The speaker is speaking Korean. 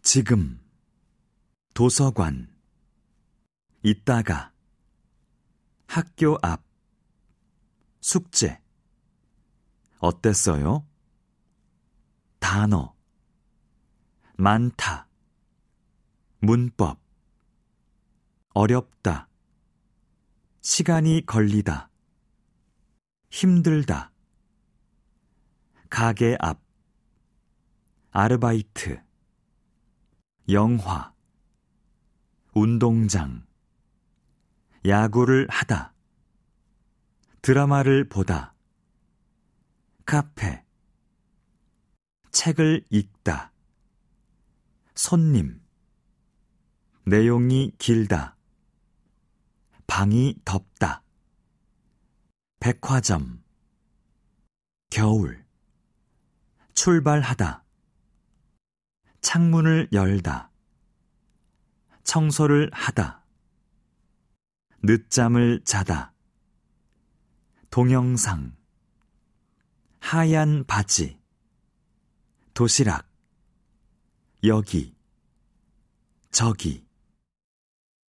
지금, 도서관, 이따가, 학교 앞, 숙제. 어땠어요? 단어, 많다, 문법, 어렵다, 시간이 걸리다, 힘들다, 가게 앞, 아르바이트, 영화, 운동장, 야구를 하다, 드라마를 보다, 카페, 책을 읽다, 손님, 내용이 길다, 방이 덥다, 백화점, 겨울, 출발하다, 창문을 열다, 청소를 하다, 늦잠을 자다, 동영상, 하얀 바지, 도시락, 여기, 저기.